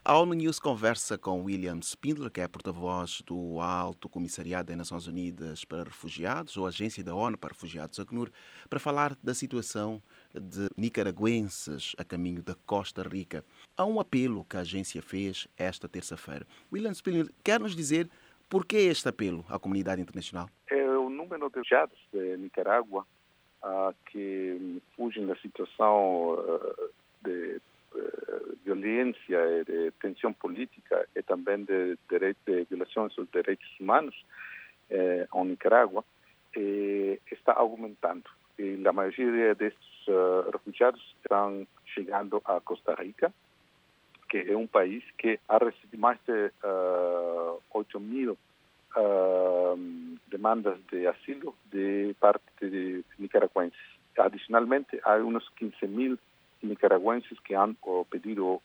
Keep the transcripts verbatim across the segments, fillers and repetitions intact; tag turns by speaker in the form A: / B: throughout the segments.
A: A ONU News conversa com William Spindler, que é porta-voz do Alto Comissariado das Nações Unidas para Refugiados, ou Agência da ONU para Refugiados, ACNUR, para falar da situação de nicaragüenses a caminho da Costa Rica. Há um apelo que a agência fez esta terça-feira. William Spindler, quer nos dizer por que este apelo à comunidade internacional?
B: É o número de refugiados de Nicarágua uh, que fugem da situação uh, de uh, violência e de tensão política e também de, de, de violações dos direitos humanos uh, em Nicarágua uh, está aumentando. E a maioria desses uh, refugiados estão chegando a Costa Rica, que é um país que ha recebido mais de uh, oito mil Uh, demandas de asilo de parte de nicaragüenses. Adicionalmente, há uns quinze mil nicaragüenses que han uh, pedido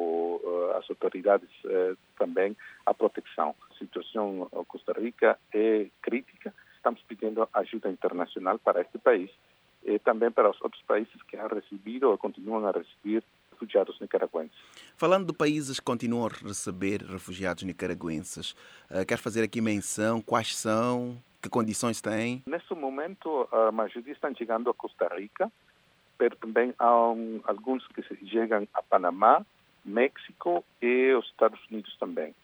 B: uh, às autoridades uh, também a proteção. A situação em Costa Rica é crítica. Estamos pedindo ajuda internacional para este país e também para os outros países que han recebido ou continuam a receber refugiados nicaragüenses.
A: Falando de países que continuam a receber refugiados nicaragüenses, uh, quer fazer aqui menção quais são, que condições têm?
B: Neste momento, a maioria estão chegando a Costa Rica, mas também há um, alguns que chegam a Panamá, México e os Estados Unidos também.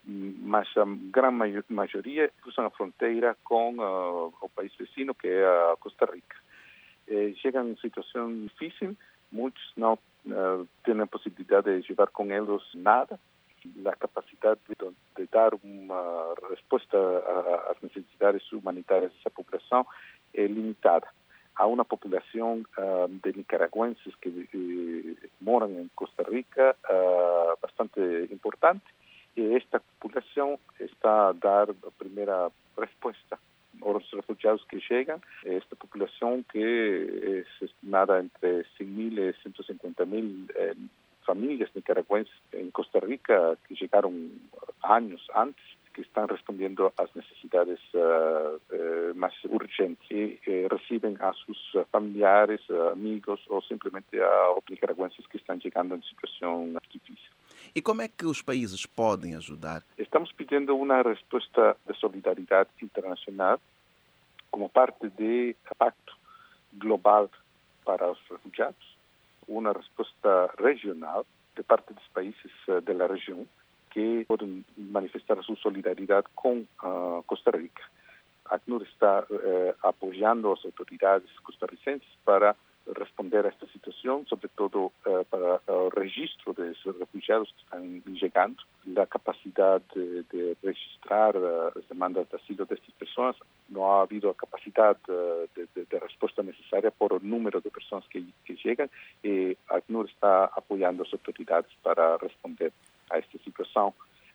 B: Mas a grande maioria cruzam a fronteira com uh, o país vecino, que é a Costa Rica. Eh, chegam em situação difícil, muitos não uh, têm a possibilidade de levar com eles nada. A capacidade de, de dar uma resposta às necessidades humanitárias dessa população é limitada. Há uma população uh, de nicaragüenses que uh, moram em Costa Rica uh, bastante importante e esta população está a dar a primeira resposta aos refugiados que chegam. Esta população que é estimada entre cem mil e cento e cinquenta mil eh, famílias nicaragüenses em Costa Rica que chegaram anos antes, que estão respondendo às necessidades uh, uh, mais urgentes e uh, recebem a seus familiares, uh, amigos ou simplesmente a nicaragüenses que estão chegando em situação difícil.
A: E como é que os países podem ajudar?
B: Estamos pedindo uma resposta de solidariedade internacional como parte do Pacto Global para os Refugiados, uma resposta regional de parte dos países da região que podem manifestar a sua solidariedade com uh, Costa Rica. A ACNUR está uh, apoiando as autoridades costarricenses para responder a esta situação, sobretudo uh, para o registro dos refugiados que estão chegando, a capacidade de, de registrar uh, as demandas de asilo destas pessoas. Não ha havido a capacidade uh, de, de, de resposta necessária por o número de pessoas que, que chegam e a ACNUR está apoiando as autoridades para responder a esta situação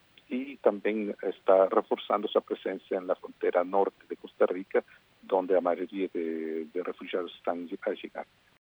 B: e também está reforçando sua presença na fronteira norte de Costa Rica, onde a maioria de, de refugiados estão a chegar.